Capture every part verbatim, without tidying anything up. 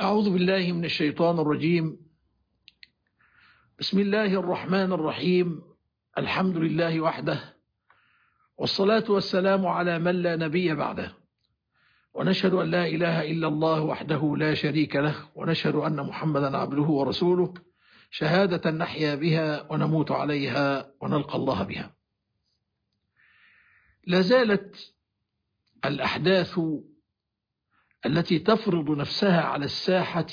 أعوذ بالله من الشيطان الرجيم. بسم الله الرحمن الرحيم. الحمد لله وحده، والصلاة والسلام على من لا نبي بعده، ونشهد أن لا إله إلا الله وحده لا شريك له، ونشهد أن محمدا عبده ورسوله، شهادة نحيا بها ونموت عليها ونلقى الله بها. لا زالت الأحداث التي تفرض نفسها على الساحة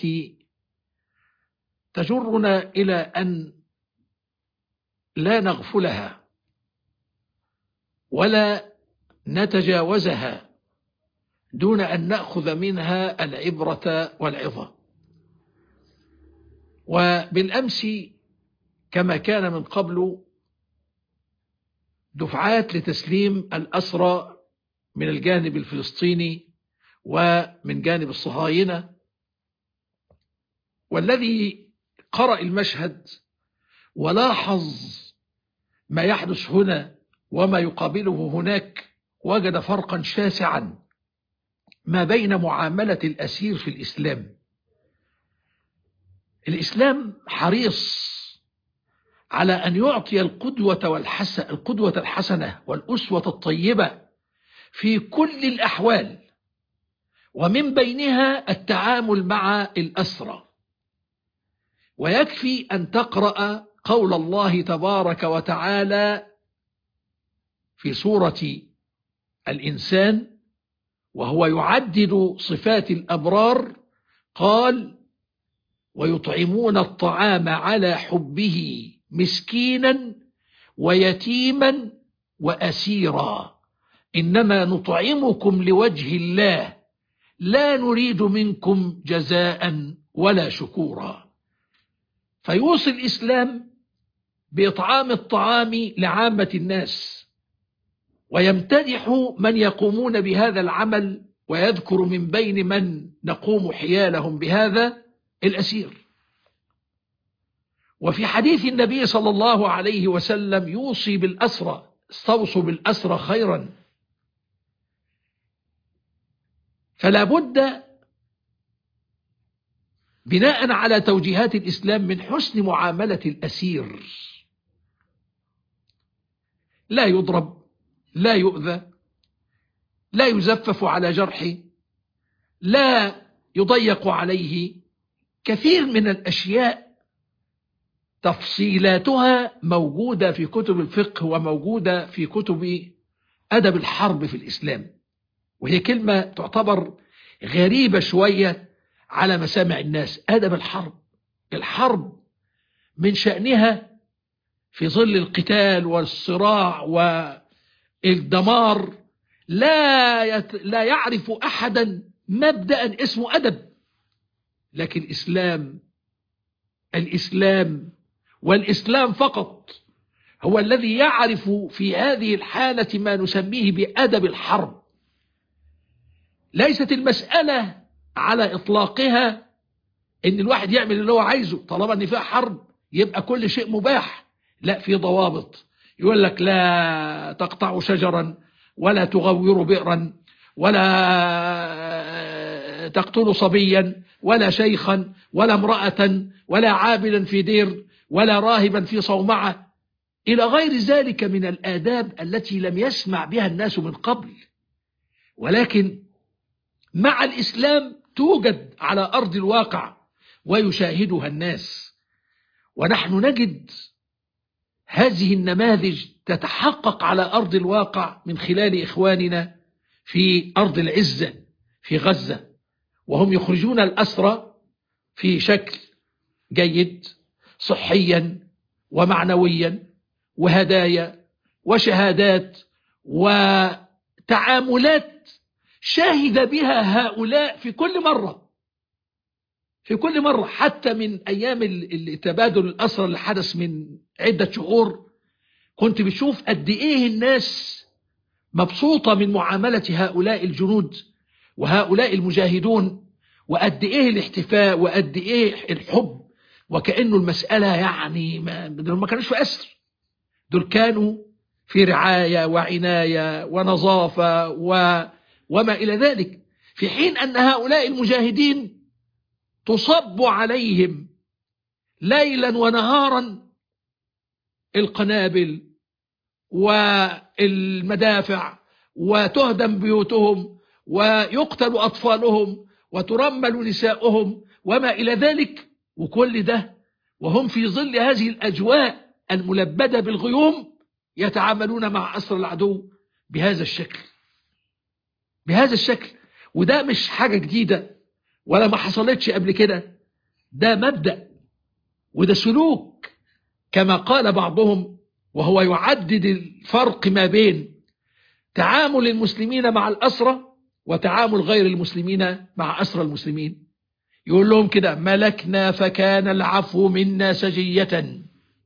تجرنا إلى أن لا نغفلها ولا نتجاوزها دون أن نأخذ منها العبرة والعظة. وبالأمس كما كان من قبل دفعات لتسليم الأسرى من الجانب الفلسطيني ومن جانب الصهاينة، والذي قرأ المشهد ولاحظ ما يحدث هنا وما يقابله هناك وجد فرقا شاسعا ما بين معاملة الأسير في الإسلام. الإسلام حريص على أن يعطي القدوة والحسنة القدوة الحسنة والأسوة الطيبة في كل الأحوال، ومن بينها التعامل مع الأسرى. ويكفي أن تقرأ قول الله تبارك وتعالى في سورة الإنسان وهو يعدد صفات الأبرار، قال: ويطعمون الطعام على حبه مسكينا ويتيما وأسيرا إنما نطعمكم لوجه الله لا نريد منكم جزاء ولا شكورا. فيوصي الإسلام بإطعام الطعام لعامة الناس، ويمتدح من يقومون بهذا العمل، ويذكر من بين من نقوم حيالهم بهذا الأسير. وفي حديث النبي صلى الله عليه وسلم يوصي بالأسرى: استوصوا بالأسرى خيرا. فلا بد بناء على توجيهات الإسلام من حسن معاملة الأسير، لا يضرب، لا يؤذى، لا يزفف على جرحه، لا يضيق عليه. كثير من الأشياء تفصيلاتها موجودة في كتب الفقه وموجودة في كتب أدب الحرب في الإسلام، وهي كلمة تعتبر غريبة شوية على مسامع الناس. أدب الحرب، الحرب من شأنها في ظل القتال والصراع والدمار لا يت... لا يعرف أحدا مبدأ اسمه أدب. لكن الإسلام الإسلام والإسلام فقط هو الذي يعرف في هذه الحالة ما نسميه بأدب الحرب. ليست المسألة على إطلاقها إن الواحد يعمل اللي هو عايزه طالما إن فيها حرب يبقى كل شيء مباح. لا، في ضوابط. يقول لك لا تقطعوا شجرا، ولا تغوروا بئرا، ولا تقتلوا صبيا، ولا شيخا، ولا امرأة، ولا عابدا في دير، ولا راهبا في صومعة، إلى غير ذلك من الآداب التي لم يسمع بها الناس من قبل، ولكن مع الإسلام توجد على أرض الواقع ويشاهدها الناس. ونحن نجد هذه النماذج تتحقق على أرض الواقع من خلال إخواننا في أرض العزة في غزة، وهم يخرجون الأسرى في شكل جيد صحيا ومعنويا، وهدايا وشهادات وتعاملات شاهد بها هؤلاء في كل مرة في كل مرة حتى من أيام التبادل الأسرى اللي حدث من عدة شهور، كنت بشوف قد إيه الناس مبسوطة من معاملة هؤلاء الجنود وهؤلاء المجاهدون، وقد إيه الاحتفاء وقد إيه الحب، وكأنه المسألة يعني ما, ما كانوش في أسر، دول كانوا في رعاية وعناية ونظافة و وما إلى ذلك، في حين أن هؤلاء المجاهدين تصب عليهم ليلا ونهارا القنابل والمدافع، وتهدم بيوتهم ويقتل أطفالهم وترمل نساؤهم وما إلى ذلك، وكل ده وهم في ظل هذه الأجواء الملبدة بالغيوم يتعاملون مع أسر العدو بهذا الشكل بهذا الشكل. وده مش حاجة جديدة ولا ما حصلتش قبل كده، ده مبدأ وده سلوك، كما قال بعضهم وهو يعدد الفرق ما بين تعامل المسلمين مع الأسرى وتعامل غير المسلمين مع أسرى المسلمين. يقول لهم كده: ملكنا فكان العفو منا سجية،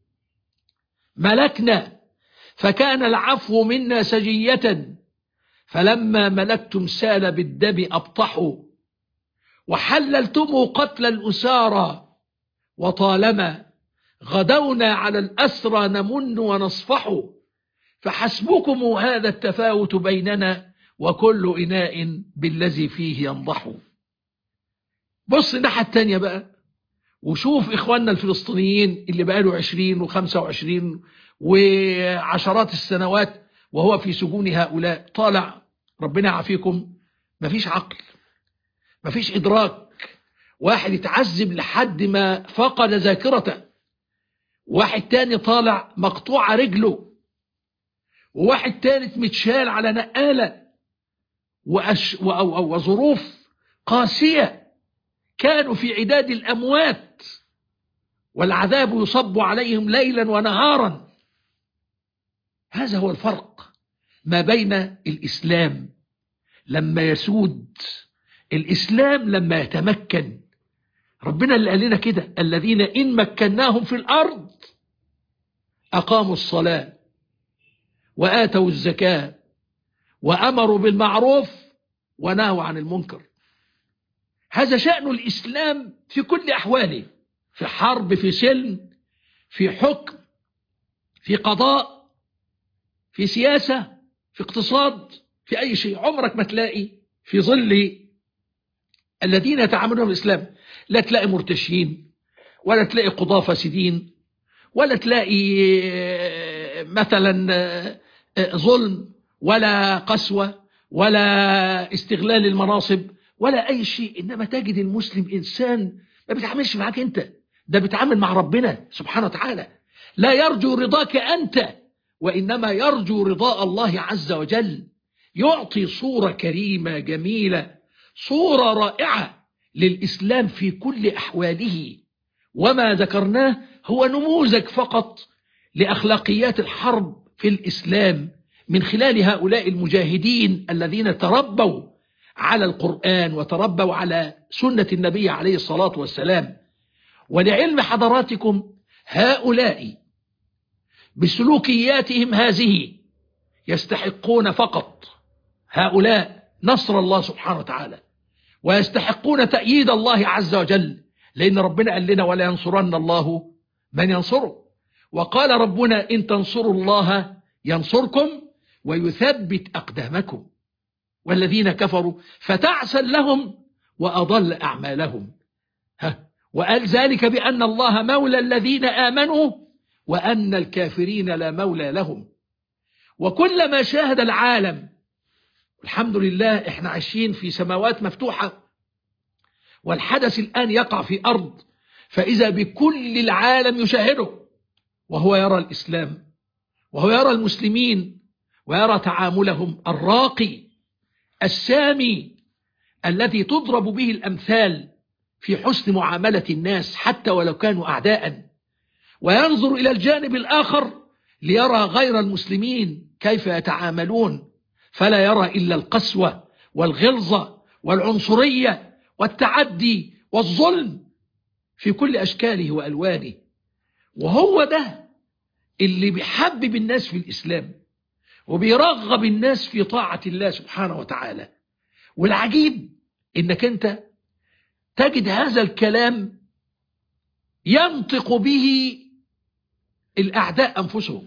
ملكنا فكان العفو منا سجية، فلما ملكتم سال بالدم أبطحوا، وحللتم قتل الأسارى، وطالما غدونا على الأسرى نمن ونصفح، فحسبكم هذا التفاوت بيننا، وكل إناء بالذي فيه ينضح. بص الناحية التانية بقى وشوف إخواننا الفلسطينيين اللي بقاله عشرين وخمسة وعشرين وعشرات السنوات وهو في سجون هؤلاء، طالع ربنا يعافيكم، مفيش عقل، مفيش إدراك. واحد يتعذب لحد ما فقد ذاكرته، واحد تاني طالع مقطوع رجله، وواحد تالت متشال على نقالة، وأش... و... و... وظروف قاسية، كانوا في عداد الأموات والعذاب يصب عليهم ليلا ونهارا. هذا هو الفرق ما بين الإسلام لما يسود، الإسلام لما يتمكن. ربنا اللي قال لنا كده: الذين إن مكناهم في الأرض أقاموا الصلاة وآتوا الزكاة وأمروا بالمعروف ونهوا عن المنكر. هذا شأن الإسلام في كل أحواله، في حرب، في سلم، في حكم، في قضاء، في سياسة، في اقتصاد، في أي شيء. عمرك ما تلاقي في ظل الذين يتعاملون بالإسلام لا تلاقي مرتشين، ولا تلاقي قضاة فاسدين، ولا تلاقي مثلا ظلم ولا قسوة ولا استغلال المناصب ولا أي شيء. إنما تجد المسلم إنسان ما بيتعاملش معاك أنت، ده بيتعامل مع ربنا سبحانه وتعالى. لا يرجو رضاك أنت، وإنما يرجو رضاء الله عز وجل. يعطي صورة كريمة جميلة، صورة رائعة للإسلام في كل أحواله. وما ذكرناه هو نموذج فقط لأخلاقيات الحرب في الإسلام من خلال هؤلاء المجاهدين الذين تربوا على القرآن وتربوا على سنة النبي عليه الصلاة والسلام. ولعلم حضراتكم هؤلاء بسلوكياتهم هذه يستحقون فقط هؤلاء نصر الله سبحانه وتعالى، ويستحقون تأييد الله عز وجل، لأن ربنا قال لنا: ولا ينصرن الله من ينصره. وقال ربنا: إن تنصروا الله ينصركم ويثبت أقدامكم. والذين كفروا فتعسا لهم وأضل أعمالهم. ها، وقال ذلك بأن الله مولى الذين آمنوا وأن الكافرين لا مولى لهم. وكلما شاهد العالم، الحمد لله احنا عايشين في سماوات مفتوحة، والحدث الآن يقع في أرض، فإذا بكل العالم يشاهده، وهو يرى الإسلام وهو يرى المسلمين ويرى تعاملهم الراقي السامي الذي تضرب به الأمثال في حسن معاملة الناس حتى ولو كانوا أعداء. وينظر إلى الجانب الآخر ليرى غير المسلمين كيف يتعاملون، فلا يرى إلا القسوة والغلظة والعنصرية والتعدي والظلم في كل أشكاله وألوانه. وهو ده اللي بيحبب الناس في الإسلام وبيرغب الناس في طاعة الله سبحانه وتعالى. والعجيب إنك أنت تجد هذا الكلام ينطق به الأعداء أنفسهم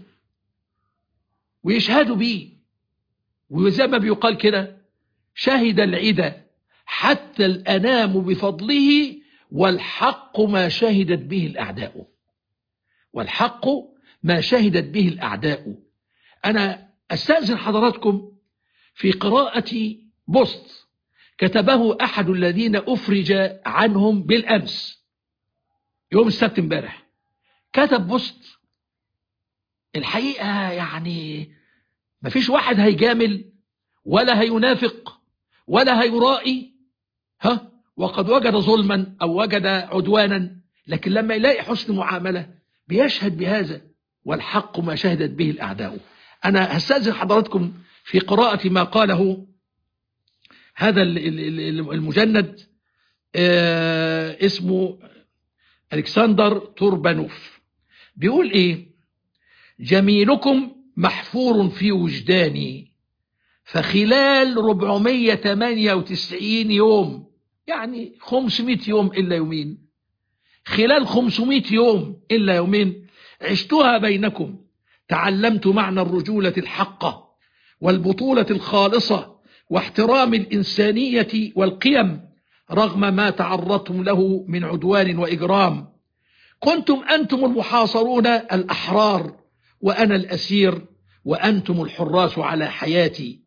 ويشهدوا به. وزي ما بيقال كده: شهد العدا حتى الأنام بفضله والحق ما شهدت به الأعداء، والحق ما شهدت به الأعداء. أنا أستأذن حضراتكم في قراءة بوست كتبه أحد الذين أفرج عنهم بالأمس يوم السبت امبارح. كتب بوست الحقيقة يعني مفيش واحد هيجامل ولا هينافق ولا هيرائي، ها وقد وجد ظلما أو وجد عدوانا، لكن لما يلاقي حسن معاملة بيشهد بهذا، والحق ما شهدت به الأعداء. أنا هستأذن حضراتكم في قراءة ما قاله هذا المجند آه اسمه ألكسندر توربانوف. بيقول إيه؟ جميلكم محفور في وجداني، فخلال أربعمائة وثمانية وتسعين يوم، يعني خمسمائة يوم إلا يومين، خلال خمسمائة يوم إلا يومين عشتها بينكم، تعلمت معنى الرجولة الحقة والبطولة الخالصة واحترام الإنسانية والقيم رغم ما تعرضتم له من عدوان وإجرام. كنتم أنتم المحاصرون الأحرار وأنا الأسير، وأنتم الحراس على حياتي.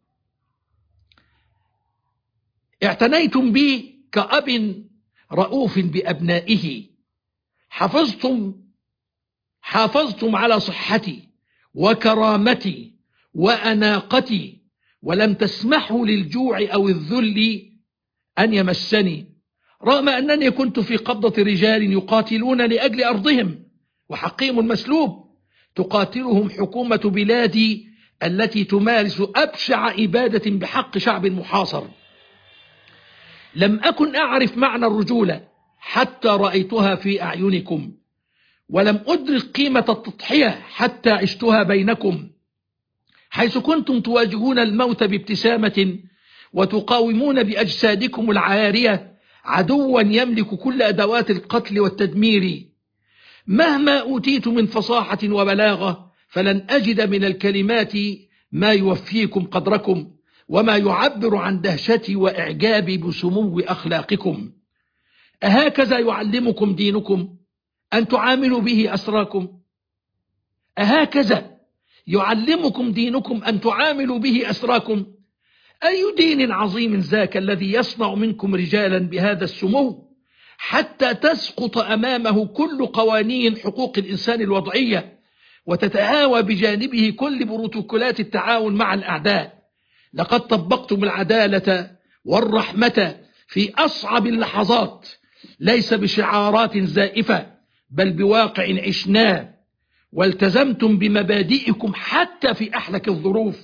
اعتنيتم بي كأب رؤوف بأبنائه، حافظتم حافظتم على صحتي وكرامتي وأناقتي، ولم تسمحوا للجوع أو الذل أن يمسني، رغم أنني كنت في قبضة رجال يقاتلون لأجل أرضهم وحقهم المسلوب، تقاتلهم حكومة بلادي التي تمارس أبشع إبادة بحق شعب محاصر. لم أكن أعرف معنى الرجولة حتى رأيتها في أعينكم، ولم أدرك قيمة التضحية حتى عشتها بينكم، حيث كنتم تواجهون الموت بابتسامة وتقاومون بأجسادكم العارية عدوا يملك كل أدوات القتل والتدمير. مهما أوتيت من فصاحة وبلاغة فلن أجد من الكلمات ما يوفيكم قدركم وما يعبر عن دهشتي وإعجابي بسمو أخلاقكم. أهكذا يعلمكم دينكم أن تعاملوا به أسراكم؟ أهكذا يعلمكم دينكم أن تعاملوا به أسراكم؟ أي دين عظيم ذاك الذي يصنع منكم رجالا بهذا السمو حتى تسقط أمامه كل قوانين حقوق الإنسان الوضعية وتتهاوى بجانبه كل بروتوكولات التعاون مع الأعداء؟ لقد طبقتم العدالة والرحمة في أصعب اللحظات، ليس بشعارات زائفة بل بواقع عشناه، والتزمتم بمبادئكم حتى في أحلك الظروف.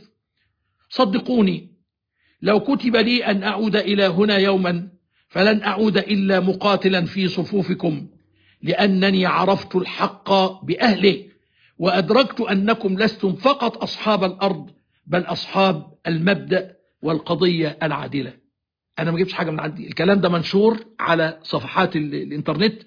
صدقوني لو كتب لي أن أعود إلى هنا يوما فلن أعود إلا مقاتلا في صفوفكم، لأنني عرفت الحق بأهله وأدركت أنكم لستم فقط أصحاب الأرض بل أصحاب المبدأ والقضية العادلة. أنا ما جبتش حاجة من عندي، الكلام ده منشور على صفحات الإنترنت،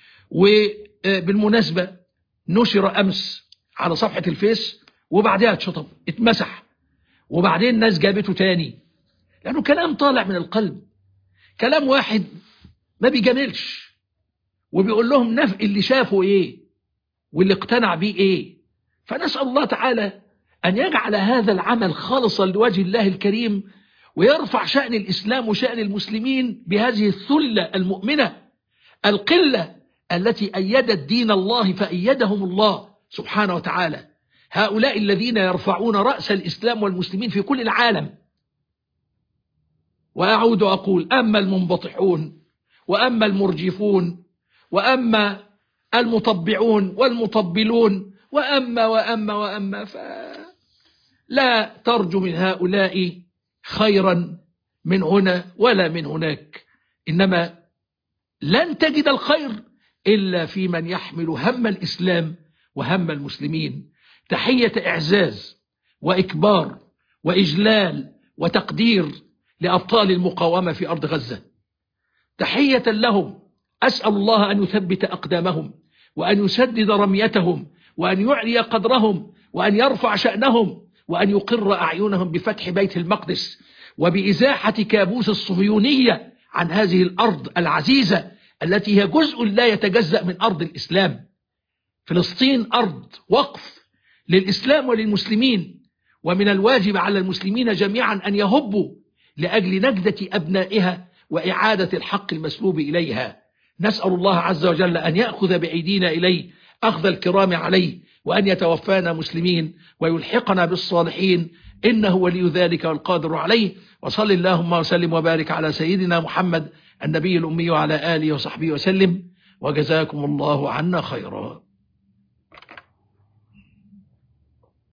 وبالمناسبة نشر أمس على صفحة الفيس وبعدها اتشطب اتمسح، وبعدين الناس جابته تاني، لأنه كلام طالع من القلب، كلام واحد ما بيجاملش وبيقول لهم نفق اللي شافوا ايه واللي اقتنع بيه ايه. فنسأل الله تعالى أن يجعل هذا العمل خالصا لوجه الله الكريم، ويرفع شأن الإسلام وشأن المسلمين بهذه الثلة المؤمنة القلة التي أيدت دين الله فأيدهم الله سبحانه وتعالى. هؤلاء الذين يرفعون رأس الإسلام والمسلمين في كل العالم. وأعود أقول أما المنبطحون وأما المرجفون وأما المطبعون والمطبلون وأما وأما وأما فلا ترجو من هؤلاء خيرا من هنا ولا من هناك، إنما لن تجد الخير إلا في من يحمل هم الإسلام وهم المسلمين. تحية إعزاز وإكبار وإجلال وتقدير لأبطال المقاومة في أرض غزة، تحية لهم. أسأل الله أن يثبت أقدامهم وأن يسدد رميتهم وأن يعلي قدرهم وأن يرفع شأنهم وأن يقر أعينهم بفتح بيت المقدس وبإزاحة كابوس الصهيونية عن هذه الأرض العزيزة التي هي جزء لا يتجزأ من أرض الإسلام. فلسطين أرض وقف للإسلام وللمسلمين، ومن الواجب على المسلمين جميعا أن يهبوا لأجل نجدة أبنائها وإعادة الحق المسلوب إليها. نسأل الله عز وجل أن يأخذ بأيدينا إليه أخذ الكرام عليه، وأن يتوفانا مسلمين ويلحقنا بالصالحين، إنه ولي ذلك والقادر عليه. وصل اللهم وسلم وبارك على سيدنا محمد النبي الأمي وعلى آله وصحبه وسلم، وجزاكم الله عنا خيرا.